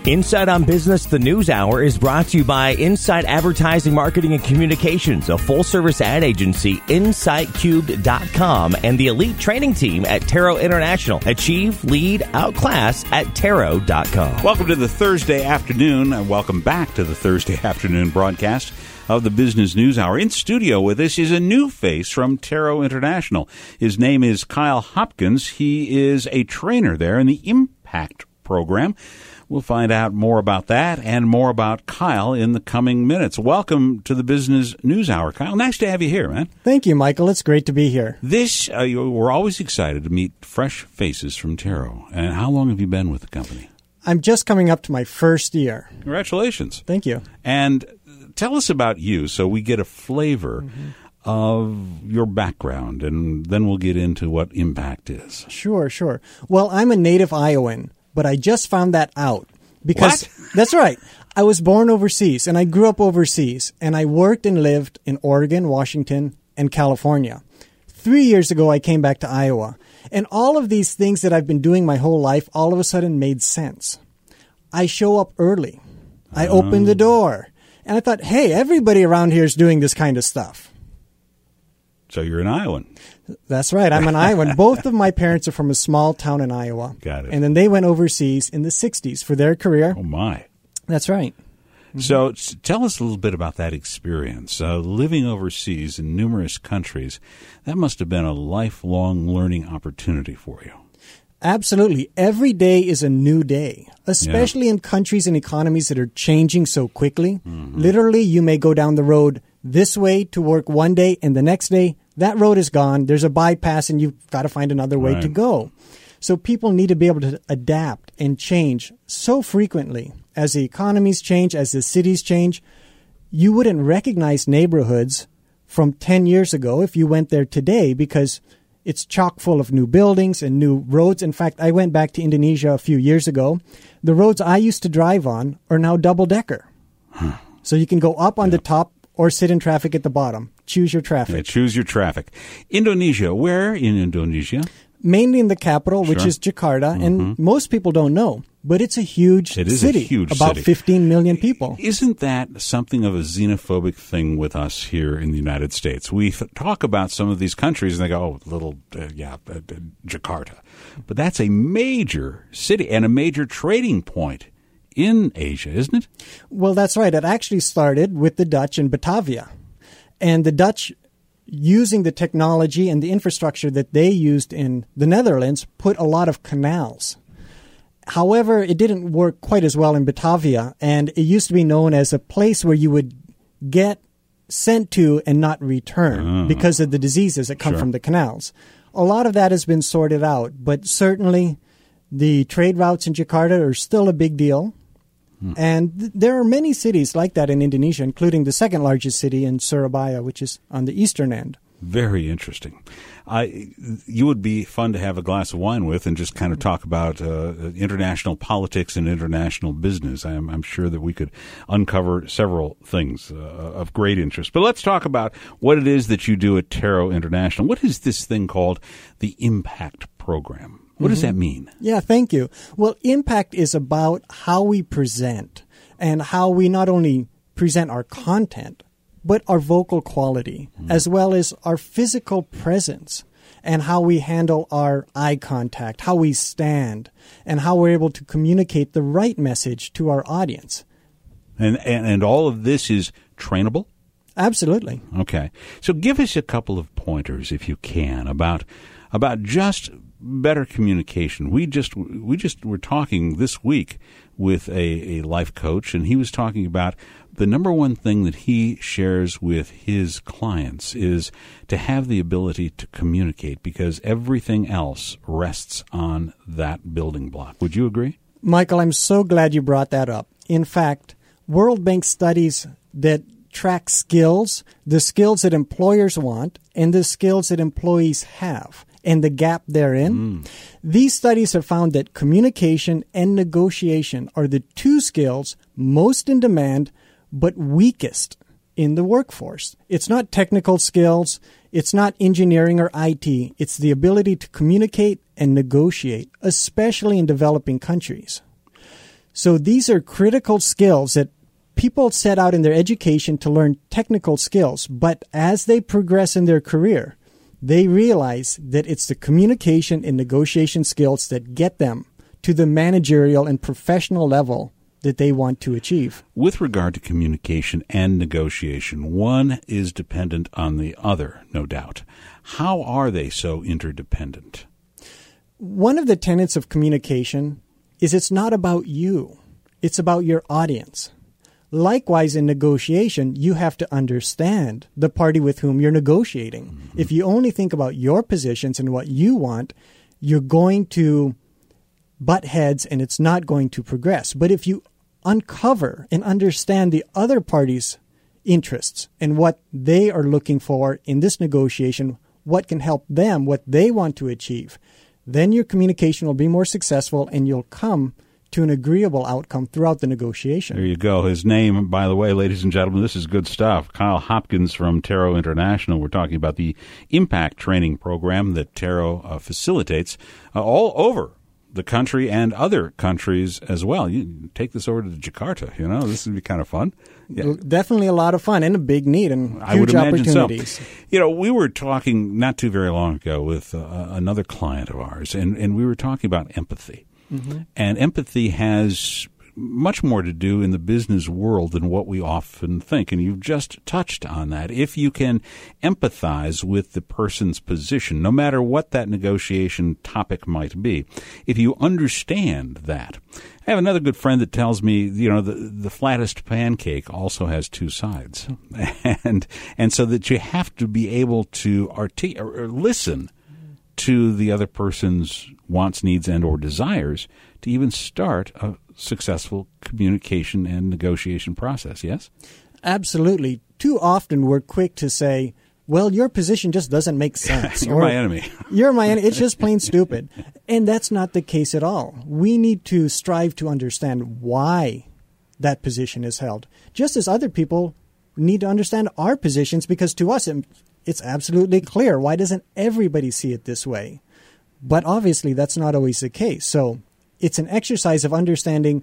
Inside on Business, the News Hour is brought to you by Insight Advertising, Marketing, and Communications, a full-service ad agency, InsightCubed.com, and the elite training team at Tarot International. Achieve, lead, outclass at Tarot.com. Welcome to the Thursday afternoon, and welcome back to the Thursday afternoon broadcast of the Business News Hour. In studio with us is a new face from Tarot International. His name is Kyle Hopkins. He is a trainer there in the Impact program. We'll find out more about that and more about Kyle in the coming minutes. Welcome to the Business News Hour, Kyle. Nice to have you here, man. Thank you, Michael. It's great to be here. We're always excited to meet fresh faces from Tarot. And how long have you been with the company? I'm just coming up to my first year. Congratulations. Thank you. And tell us about you so we get a flavor of your background, and then we'll get into what Impact is. Sure. Well, I'm a native Iowan. But I just found that out because What? That's right. I was born overseas and I grew up overseas and I worked and lived in Oregon, Washington, and California. 3 years ago, I came back to Iowa, and all of these things that I've been doing my whole life all of a sudden made sense. I show up early. I open the door, and I thought, hey, everybody around here is doing this kind of stuff. So you're an Iowan. That's right. I'm an Iowan. Both of my parents are from a small town in Iowa. Got it. And then they went overseas in the 60s for their career. Oh, my. That's right. So tell us a little bit about that experience. Living overseas in numerous countries, that must have been a lifelong learning opportunity for you. Absolutely. Every day is a new day, especially in countries and economies that are changing so quickly. Literally, you may go down the road this way to work one day, and the next day, that road is gone. There's a bypass, and you've got to find another way to go. So people need to be able to adapt and change so frequently. As the economies change, as the cities change, you wouldn't recognize neighborhoods from 10 years ago if you went there today because it's chock full of new buildings and new roads. In fact, I went back to Indonesia a few years ago. The roads I used to drive on are now double-decker. So you can go up on the top or sit in traffic at the bottom. Choose your traffic. Yeah, choose your traffic. Indonesia. Where in Indonesia? Mainly in the capital, which is Jakarta, and most people don't know. But it's a huge city. It is a huge about city. 15 million people. Isn't that something of a xenophobic thing with us here in the United States? We talk about some of these countries and they go, Jakarta. But that's a major city and a major trading point in Asia, isn't it? Well, that's right. It actually started with the Dutch in Batavia. And the Dutch, using the technology and the infrastructure that they used in the Netherlands, put a lot of canals. However, it didn't work quite as well in Batavia, and it used to be known as a place where you would get sent to and not return because of the diseases that come from the canals. A lot of that has been sorted out, but certainly the trade routes in Jakarta are still a big deal. And there are many cities like that in Indonesia, including the second largest city in Surabaya, which is on the eastern end. Very interesting. You would be fun to have a glass of wine with and just kind of talk about international politics and international business. I'm sure that we could uncover several things of great interest. But let's talk about what it is that you do at Tarot International. What is this thing called the Impact Program? What does that mean? Yeah, thank you. Well, Impact is about how we present and how we not only present our content, but our vocal quality, as well as our physical presence and how we handle our eye contact, how we stand, and how we're able to communicate the right message to our audience. And all of this is trainable? Absolutely. Okay. So give us a couple of pointers, if you can, about just better communication. We just were talking this week with a life coach, and he was talking about the number one thing that he shares with his clients is to have the ability to communicate, because everything else rests on that building block. Would you agree? Michael, I'm so glad you brought that up. In fact, World Bank studies that track skills, the skills that employers want, and the skills that employees have, and the gap therein. These studies have found that communication and negotiation are the two skills most in demand but weakest in the workforce. It's not technical skills, it's not engineering or IT, it's the ability to communicate and negotiate, especially in developing countries. So these are critical skills that people set out in their education to learn technical skills, but as they progress in their career, they realize that it's the communication and negotiation skills that get them to the managerial and professional level that they want to achieve. With regard to communication and negotiation, one is dependent on the other, no doubt. How are they so interdependent? One of the tenets of communication is it's not about you. It's about your audience. Likewise, in negotiation, you have to understand the party with whom you're negotiating. Mm-hmm. If you only think about your positions and what you want, you're going to butt heads and it's not going to progress. But if you uncover and understand the other party's interests and what they are looking for in this negotiation, what can help them, what they want to achieve, then your communication will be more successful and you'll come to an agreeable outcome throughout the negotiation. There you go. His name, by the way, ladies and gentlemen, this is good stuff. Kyle Hopkins from Taro International. We're talking about the impact training program that Taro facilitates all over the country and other countries as well. You take this over to Jakarta, this would be kind of fun. Yeah. Definitely a lot of fun and a big need and huge opportunities. So. We were talking not too very long ago with another client of ours, and we were talking about empathy. Mm-hmm. And empathy has much more to do in the business world than what we often think. And you've just touched on that. If you can empathize with the person's position, no matter what that negotiation topic might be, if you understand that. I have another good friend that tells me, the flattest pancake also has two sides. And so that you have to be able to or listen to the other person's wants, needs, and or desires to even start a successful communication and negotiation process, yes? Absolutely. Too often we're quick to say, well, your position just doesn't make sense. You're my enemy. You're my enemy. It's just plain stupid. And that's not the case at all. We need to strive to understand why that position is held, just as other people need to understand our positions, because to us it's absolutely clear. Why doesn't everybody see it this way? But obviously that's not always the case. So it's an exercise of understanding,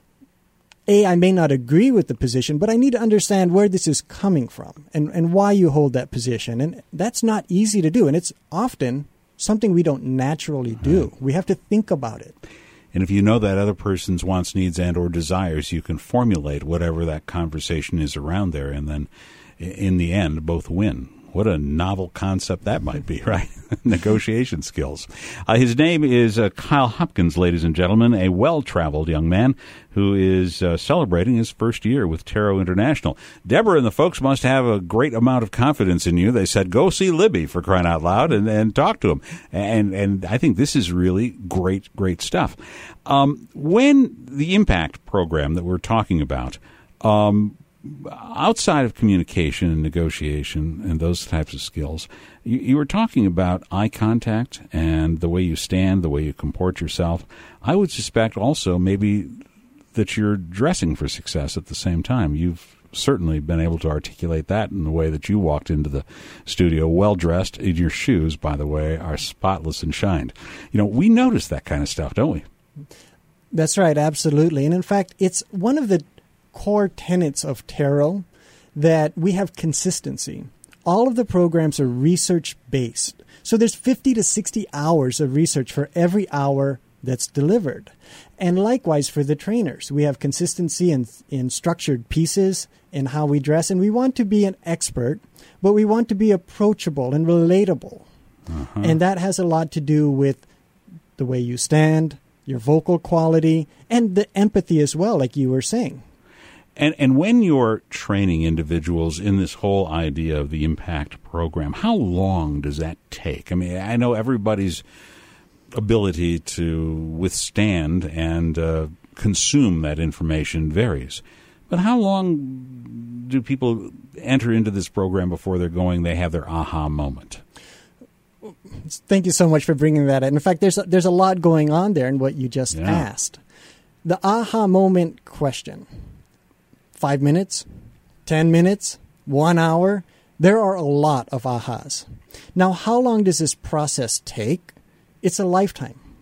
I may not agree with the position, but I need to understand where this is coming from and why you hold that position. And that's not easy to do. And it's often something we don't naturally do. We have to think about it. And if you know that other person's wants, needs, and or desires, you can formulate whatever that conversation is around there. And then in the end, both win. What a novel concept that might be, right? Negotiation skills. His name is Kyle Hopkins, ladies and gentlemen, a well-traveled young man who is celebrating his first year with Taro International. Deborah and the folks must have a great amount of confidence in you. They said, go see Libby, for crying out loud, and talk to him. And I think this is really great stuff. When the impact program that we're talking about, outside of communication and negotiation and those types of skills, you were talking about eye contact and the way you stand, the way you comport yourself. I would suspect also maybe that you're dressing for success at the same time. You've certainly been able to articulate that in the way that you walked into the studio, well-dressed. Your shoes, by the way, are spotless and shined. We notice that kind of stuff, don't we? That's right, absolutely. And in fact, it's one of the core tenets of Taro that we have consistency. All of the programs are research-based. So there's 50 to 60 hours of research for every hour that's delivered. And likewise for the trainers, we have consistency in structured pieces and how we dress. And we want to be an expert, but we want to be approachable and relatable. Uh-huh. And that has a lot to do with the way you stand, your vocal quality, and the empathy as well, like you were saying. And when you're training individuals in this whole idea of the impact program, how long does that take? I mean, I know everybody's ability to withstand and consume that information varies. But how long do people enter into this program before they have their aha moment? Thank you so much for bringing that in. In fact, there's a lot going on there in what you just asked. The aha moment question. 5 minutes, 10 minutes, 1 hour. There are a lot of ahas. Now, how long does this process take? It's a lifetime.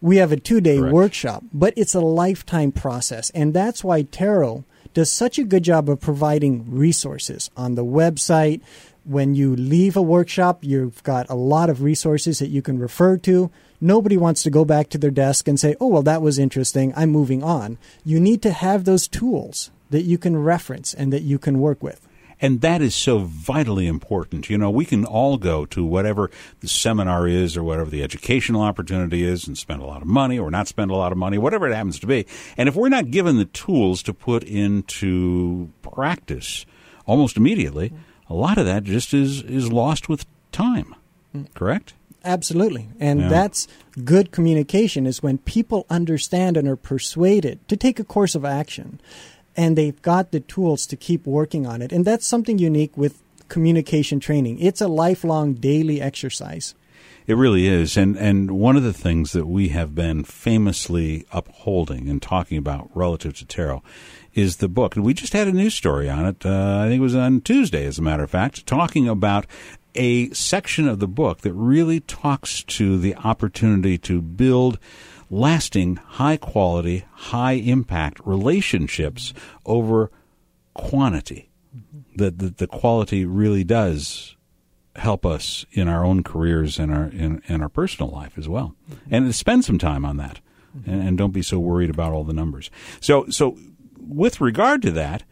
We have a 2-day Correct. workshop, but it's a lifetime process. And that's why Tarot does such a good job of providing resources on the website. When you leave a workshop, you've got a lot of resources that you can refer to. Nobody wants to go back to their desk and say, oh, well, that was interesting, I'm moving on. You need to have those tools that you can reference and that you can work with. And that is so vitally important. You know, we can all go to whatever the seminar is or whatever the educational opportunity is and spend a lot of money or not spend a lot of money, whatever it happens to be. And if we're not given the tools to put into practice almost immediately, a lot of that just is lost with time. Correct? Absolutely. And that's good communication, is when people understand and are persuaded to take a course of action. And they've got the tools to keep working on it. And that's something unique with communication training. It's a lifelong daily exercise. It really is. And one of the things that we have been famously upholding and talking about relative to tarot is the book. And we just had a news story on it, I think it was on Tuesday, as a matter of fact, talking about a section of the book that really talks to the opportunity to build lasting, high-quality, high-impact relationships over quantity. The quality really does help us in our own careers and our personal life as well. And spend some time on that, and don't be so worried about all the numbers. So with regard to that,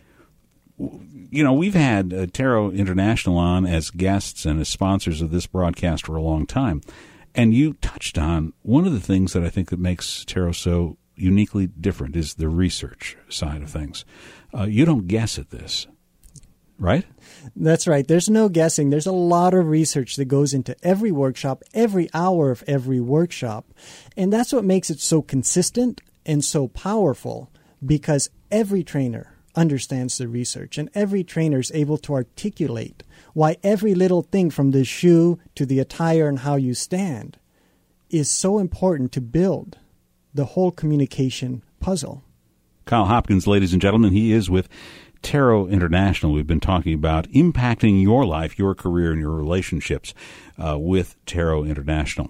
you know, we've had Tarot International on as guests and as sponsors of this broadcast for a long time. And you touched on one of the things that I think that makes tarot so uniquely different is the research side of things. You don't guess at this, right? That's right. There's no guessing. There's a lot of research that goes into every workshop, every hour of every workshop. And that's what makes it so consistent and so powerful, because every trainer understands the research, and every trainer is able to articulate why every little thing from the shoe to the attire and how you stand is so important to build the whole communication puzzle. Kyle Hopkins, ladies and gentlemen, he is with Tarot International. We've been talking about impacting your life, your career, and your relationships with Tarot International.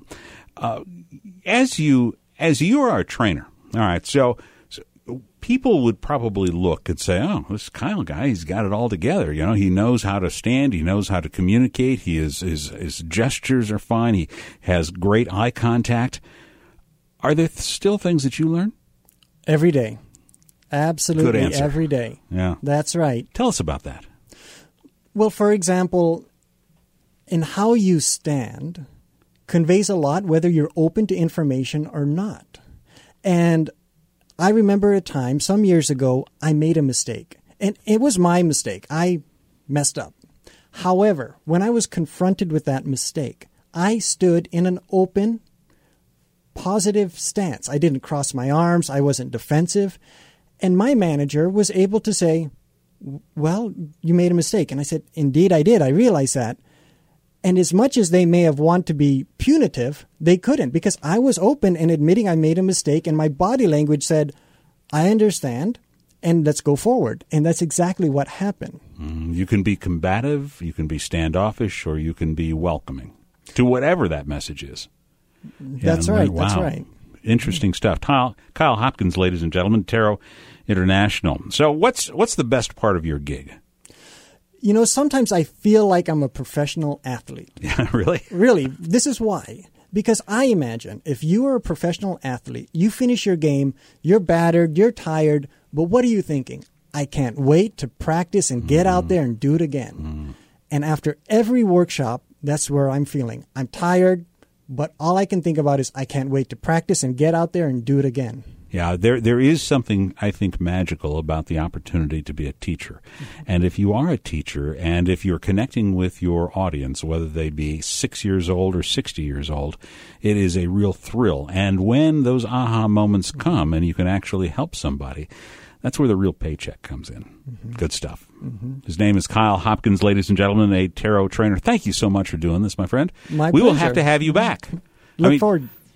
As you are a trainer, all right, so people would probably look and say, oh, this Kyle guy, he's got it all together. You know, he knows how to stand. He knows how to communicate. His gestures are fine. He has great eye contact. Are there still things that you learn? Every day. Absolutely. Good answer. Every day. Yeah. That's right. Tell us about that. Well, for example, in how you stand conveys a lot, whether you're open to information or not. And I remember a time some years ago, I made a mistake, and it was my mistake. I messed up. However, when I was confronted with that mistake, I stood in an open, positive stance. I didn't cross my arms. I wasn't defensive. And my manager was able to say, well, you made a mistake. And I said, indeed I did. I realized that. And as much as they may have wanted to be punitive, they couldn't, because I was open and admitting I made a mistake, and my body language said, I understand, and let's go forward. And that's exactly what happened. You can be combative, you can be standoffish, or you can be welcoming to whatever that message is. That's right. Wow. That's right. Interesting stuff. Kyle Hopkins, ladies and gentlemen, Tarot International. So what's the best part of your gig? You know, sometimes I feel like I'm a professional athlete. Yeah, really? Really. This is why. Because I imagine if you are a professional athlete, you finish your game, you're battered, you're tired, but what are you thinking? I can't wait to practice and get out there and do it again. And after every workshop, that's where I'm feeling. I'm tired, but all I can think about is I can't wait to practice and get out there and do it again. Yeah, there is something, I think, magical about the opportunity to be a teacher. And if you are a teacher, and if you're connecting with your audience, whether they be 6 years old or 60 years old, it is a real thrill. And when those aha moments come and you can actually help somebody, that's where the real paycheck comes in. Good stuff. His name is Kyle Hopkins, ladies and gentlemen, a tarot trainer. Thank you so much for doing this, my friend. My We will pleasure. have to have you back. Look forward.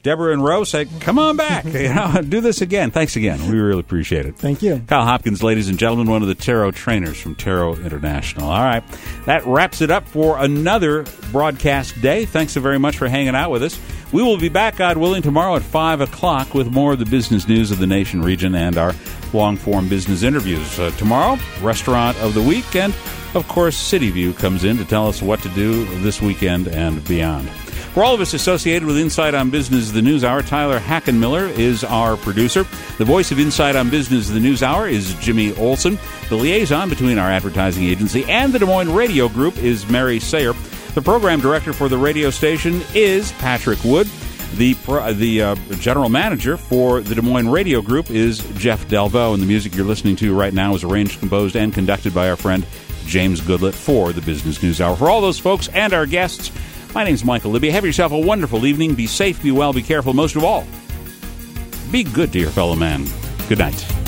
Deborah and Rose say, come on back. Do this again. Thanks again. We really appreciate it. Thank you. Kyle Hopkins, ladies and gentlemen, one of the tarot trainers from Tarot International. All right. That wraps it up for another broadcast day. Thanks so very much for hanging out with us. We will be back, God willing, tomorrow at 5 o'clock with more of the business news of the nation, region, and our long-form business interviews. Tomorrow, Restaurant of the Week, and, of course, City View comes in to tell us what to do this weekend and beyond. For all of us associated with Insight on Business, the News Hour, Tyler Hackenmiller is our producer. The voice of Insight on Business, the News Hour, is Jimmy Olsen. The liaison between our advertising agency and the Des Moines Radio Group is Mary Sayer. The program director for the radio station is Patrick Wood. The general manager for the Des Moines Radio Group is Jeff Delvaux, and the music you're listening to right now is arranged, composed, and conducted by our friend James Goodlett for the Business News Hour. For all those folks and our guests, my name's Michael Libby. Have yourself a wonderful evening. Be safe, be well, be careful. Most of all, be good to your fellow man. Good night.